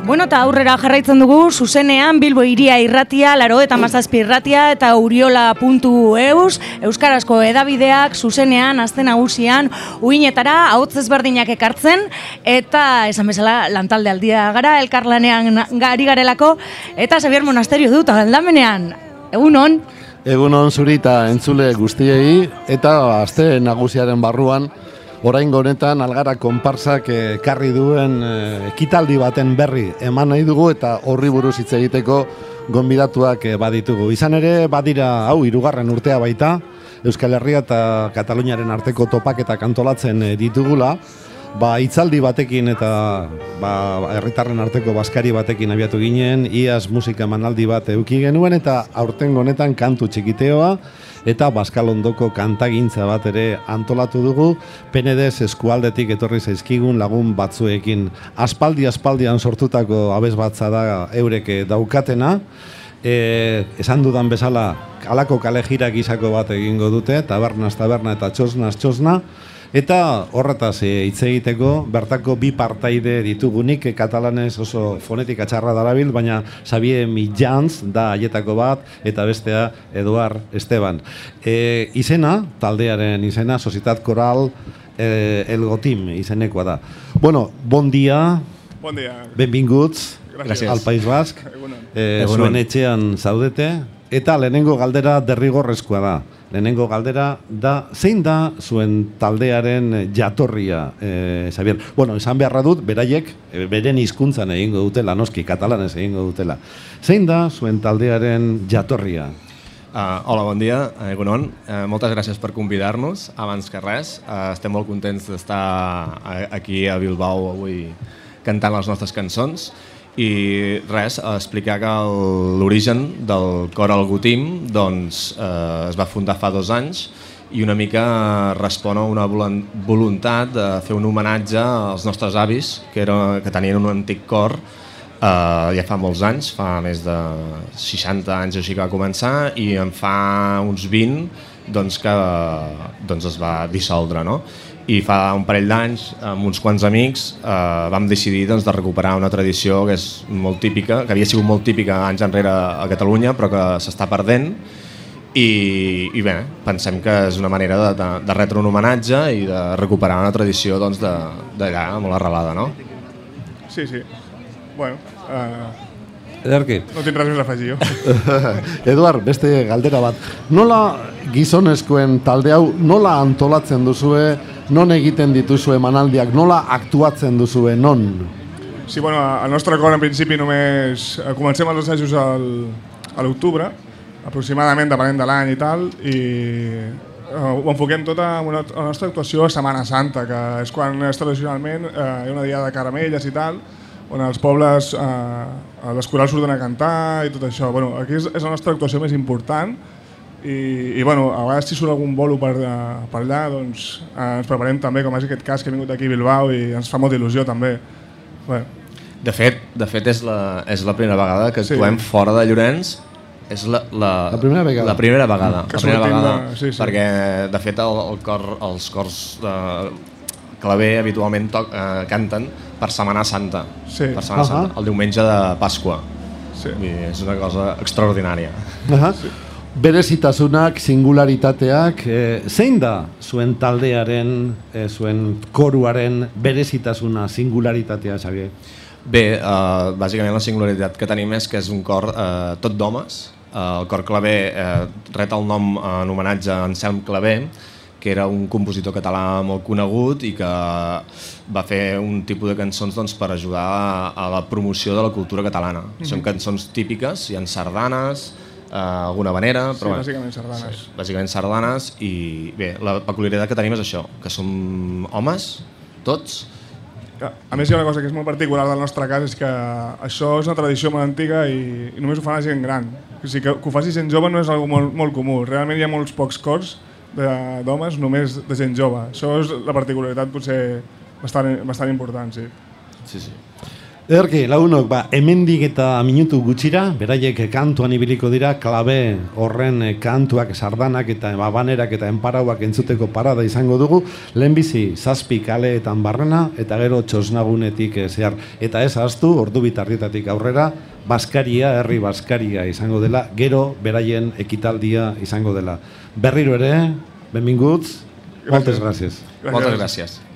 Bueno, eta aurrera jarraitzen dugu, zuzenean Bilbo Hiria irratia, 97 irratia eta uriola.eus, euskarazko edabideak zuzenean, aste nagusian, uinetara, ahotz ezberdinak ekartzen, eta esan bezala lantalde aldia gara, elkarlanean ari garelako, eta Xabier Monasterio dut, aldamenean, egunon? Egunon zuri eta entzule guztiei, eta aste nagusiaren barruan, oraingo honetan Algara konpartsak ekarri duen ekitaldi baten berri eman nahi dugu eta horri buruz hitz egiteko gonbidatuak baditugu. Izan ere, badira hau 3. urtea baita, Euskal Herria eta Kataluniaren arteko topaketak antolatzen ditugula, hitzaldi batekin eta herritarren arteko bazkari batekin abiatu ginen, iaz musika emanaldi bat eduki genuen eta aurtengo honetan kantu txikiteoa eta Baskalondoko kantagintza bat ere antolatu dugu, PNDES eskualdetik etorri zaizkigun lagun batzuekin. Aspaldian sortutako abez batza da eurek daukatena, esan dudan bezala halako kale jira gizako bat egingo dute, tabernaz taberna eta txosnaz txosna, eta horretaz hitz egiteko bertako bi partaide ditugunik, katalanez oso fonetika txarra darabil, baina Xavier Millans da haietako bat, eta bestea Eduard Esteban. Izena, taldearen izena, Societat Coral El Gotim izenekoa da. Bueno, bon dia. Bon dia. Benvinguts al País Basc. Zuen etxean zaudete. Eta lehenengo galdera derrigorrezkoa da. Lehenengo galdera da, zein da zuen taldearen jatorria, Xavier? Bueno, esan beharra dut, beraiek, beren hizkuntzan egingo dutela, noski, katalanez egingo dutela. Zein da zuen taldearen jatorria? Hola, bon dia, egunon. Moltes gràcies per convidar-nos. Abans que res, estem molt contents d'estar aquí a Bilbao avui cantant les nostres cançons. I res, explicar que l'origen del cor El Gotim es va fundar fa 2 anys i una mica respon a una voluntat de fer un homenatge als nostres avis que tenien un antic cor ja fa molts anys, fa més de 60 anys així que va començar, i en fa uns 20 que es va dissoldre, no? I fa un parell d'anys, amb uns quants amics, vam decidir de recuperar una tradició que és molt típica, que havia sigut molt típica anys enrere a Catalunya, però que s'està perdent, i bé, pensem que és una manera de retre un homenatge i de recuperar una tradició d'allà molt arrelada, no? Sí. Bueno, Ederki. no tinc res més a afegir jo. Eduard, beste galdera bat. Nola gizonezkoen talde hau, nola antolatzen duzue, non egiten dituzue emanaldiak, nola aktuatzen duzue, non? Sí, bueno, el nostre cor en principi només comencem els assajos a l'octubre, aproximadament, depenent de l'any i tal, i ho enfoquem tota la nostra actuació a Setmana Santa, que és quan tradicionalment hi ha una diada de caramelles i tal, on els pobles, les corals surten a cantar i tot això. Bueno, aquí és la nostra actuació més important i bueno, a vegades si surt algun bolo per allà, doncs ens preparem també, com és aquest cas que ha vingut aquí a Bilbao i ens fa molta il·lusió també. Bueno. De fet és la primera vegada que actuem fora de Llorenç. És la primera vegada. Perquè de fet els cors claver habitualment canten per Setmana Santa, el diumenge de Pasqua. És una cosa extraordinària. Berezitasunak, singularitateak, zein da zuen taldearen, zuen koruaren berezitasuna, singularitatea, Xavier? Bé, bàsicament la singularitat que tenim és que és un cor tot d'homes. El cor claver ret el nom en homenatge a Anselm Clavé, que era un compositor català molt conegut i que va fer un tipus de cançons per ajudar a la promoció de la cultura catalana. Són cançons típiques, hi ha sardanes, alguna habanera... Sí, bàsicament sardanes. Sí, bàsicament sardanes, i bé, la peculiaritat que tenim és això, que som homes, tots. A més, hi ha una cosa que és molt particular del nostre cas, és que això és una tradició molt antiga i només ho fa la gent gran. O sigui, que ho faci gent jove no és una cosa molt comú. Realment hi ha molts pocs cors d'homes només de gent jove. Això és la particularitat potser bastant important, sí. Sí. Ederki, lagunok, hemendik eta minutu gutxira, beraiek kantuan ibiliko dira, klabe horren kantuak, sardanak eta banerak eta enparauak entzuteko parada izango dugu, lehenbizi 7 kaleetan barrena, eta gero txosnagunetik zehar. Eta ez ahaztu, ordu bitarrietatik aurrera, Baskaria, herri Baskaria izango dela, gero beraien ekitaldia izango dela. Berriro ere, benvinguts, moltes gràcies. Moltes gràcies.